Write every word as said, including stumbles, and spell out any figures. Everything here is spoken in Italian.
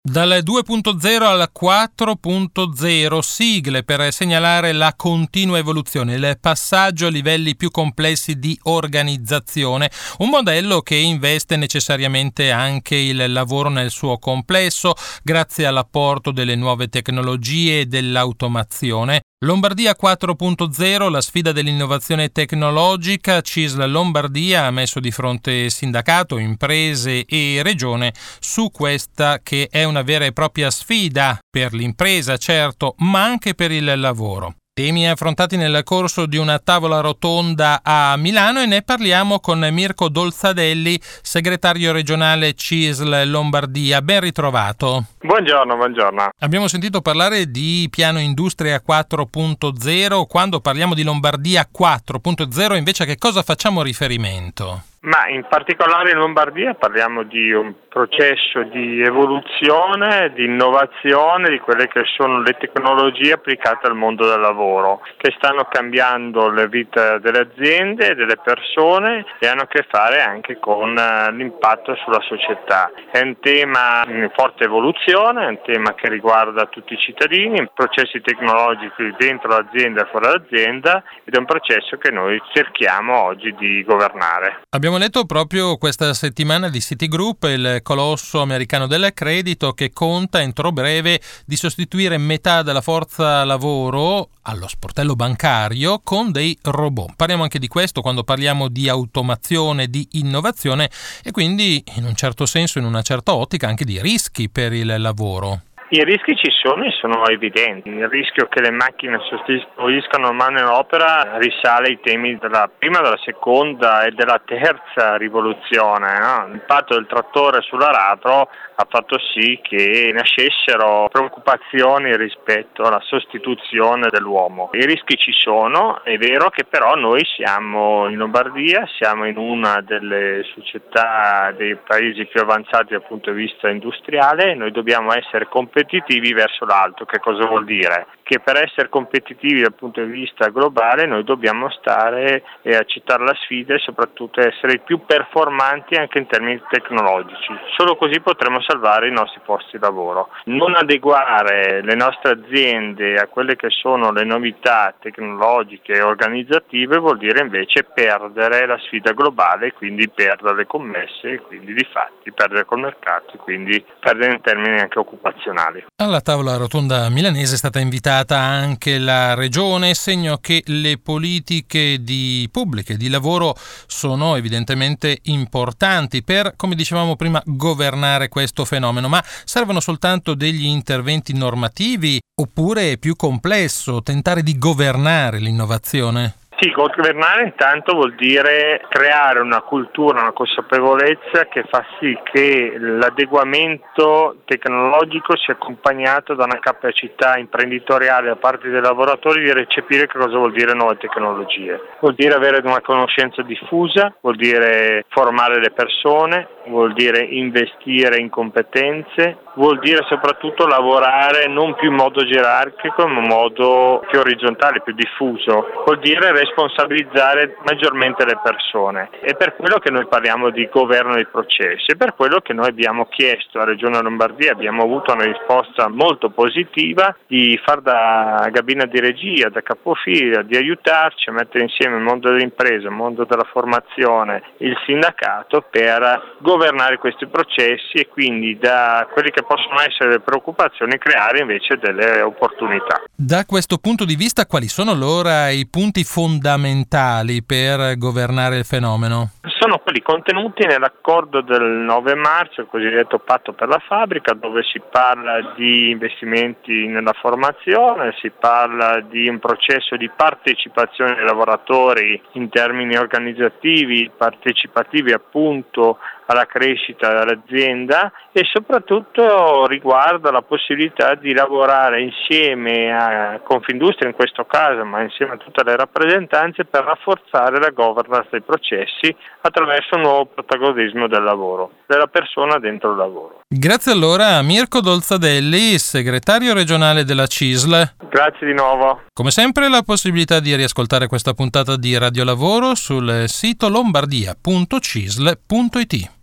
Dal due punto zero al quattro punto zero, sigle per segnalare la continua evoluzione, il passaggio a livelli più complessi di organizzazione, un modello che investe necessariamente anche il lavoro nel suo complesso, grazie all'apporto delle nuove tecnologie e dell'automazione. Lombardia quattro punto zero, la sfida dell'innovazione tecnologica. C I S L Lombardia ha messo di fronte sindacato, imprese e regione su questa che è una vera e propria sfida per l'impresa, certo, ma anche per il lavoro. Temi affrontati nel corso di una tavola rotonda a Milano e ne parliamo con Mirko Dolzadelli, segretario regionale C I S L Lombardia. Ben ritrovato. Buongiorno, buongiorno. Abbiamo sentito parlare di piano industria quattro punto zero. Quando parliamo di Lombardia quattro punto zero, invece, a che cosa facciamo riferimento? Ma in particolare in Lombardia parliamo di un processo di evoluzione, di innovazione di quelle che sono le tecnologie applicate al mondo del lavoro, che stanno cambiando la vita delle aziende e delle persone e hanno a che fare anche con l'impatto sulla società. È un tema in forte evoluzione, è un tema che riguarda tutti i cittadini, processi tecnologici dentro l'azienda e fuori dall'azienda, ed è un processo che noi cerchiamo oggi di governare. Abbiamo Abbiamo letto proprio questa settimana di Citigroup, il colosso americano del credito, che conta entro breve di sostituire metà della forza lavoro allo sportello bancario con dei robot. Parliamo anche di questo quando parliamo di automazione, di innovazione e quindi in un certo senso, in una certa ottica, anche di rischi per il lavoro. I rischi ci sono e sono evidenti. Il rischio che le macchine sostituiscano la manodopera risale ai temi della prima, della seconda e della terza rivoluzione, no? L'impatto del trattore sull'aratro ha fatto sì che nascessero preoccupazioni rispetto alla sostituzione dell'uomo. I rischi ci sono, è vero che però noi siamo in Lombardia, siamo in una delle società dei paesi più avanzati dal punto di vista industriale e noi dobbiamo essere competitivi verso l'alto. Che cosa vuol dire? Che per essere competitivi dal punto di vista globale noi dobbiamo stare e accettare la sfida e soprattutto essere i più performanti anche in termini tecnologici. Solo così potremo salvare i nostri posti di lavoro. Non adeguare le nostre aziende a quelle che sono le novità tecnologiche e organizzative vuol dire invece perdere la sfida globale e quindi perdere le commesse e quindi di fatti perdere col mercato e quindi perdere in termini anche occupazionali. Alla tavola rotonda milanese è stata invitata anche la regione, segno che le politiche di pubbliche di lavoro sono evidentemente importanti per, come dicevamo prima, governare questo fenomeno. Ma servono soltanto degli interventi normativi oppure è più complesso tentare di governare l'innovazione? Sì, governare intanto vuol dire creare una cultura, una consapevolezza che fa sì che l'adeguamento tecnologico sia accompagnato da una capacità imprenditoriale da parte dei lavoratori di recepire che cosa vuol dire nuove tecnologie. Vuol dire avere una conoscenza diffusa, vuol dire formare le persone, vuol dire investire in competenze, vuol dire soprattutto lavorare non più in modo gerarchico ma in modo più orizzontale, più diffuso, vuol dire responsabilizzare maggiormente le persone. È per quello che noi parliamo di governo dei processi, è per quello che noi abbiamo chiesto alla Regione Lombardia, abbiamo avuto una risposta molto positiva di far da cabina di regia, da capofila, di aiutarci a mettere insieme il mondo dell'impresa, il mondo della formazione, il sindacato per governare questi processi e quindi da quelli che possono essere le preoccupazioni creare invece delle opportunità. Da questo punto di vista quali sono allora i punti fondamentali per governare il fenomeno? Sono quelli contenuti nell'accordo del nove marzo, il cosiddetto patto per la fabbrica, dove si parla di investimenti nella formazione, si parla di un processo di partecipazione dei lavoratori in termini organizzativi, partecipativi appunto alla crescita dell'azienda e soprattutto riguarda la possibilità di lavorare insieme a Confindustria in questo caso, ma insieme a tutte le rappresentanze per rafforzare la governance dei processi attraverso un nuovo protagonismo del lavoro, della persona dentro il lavoro. Grazie allora a Mirko Dolzadelli, segretario regionale della C I S L. Grazie di nuovo. Come sempre la possibilità di riascoltare questa puntata di Radio Lavoro sul sito lombardia punto cisl punto it.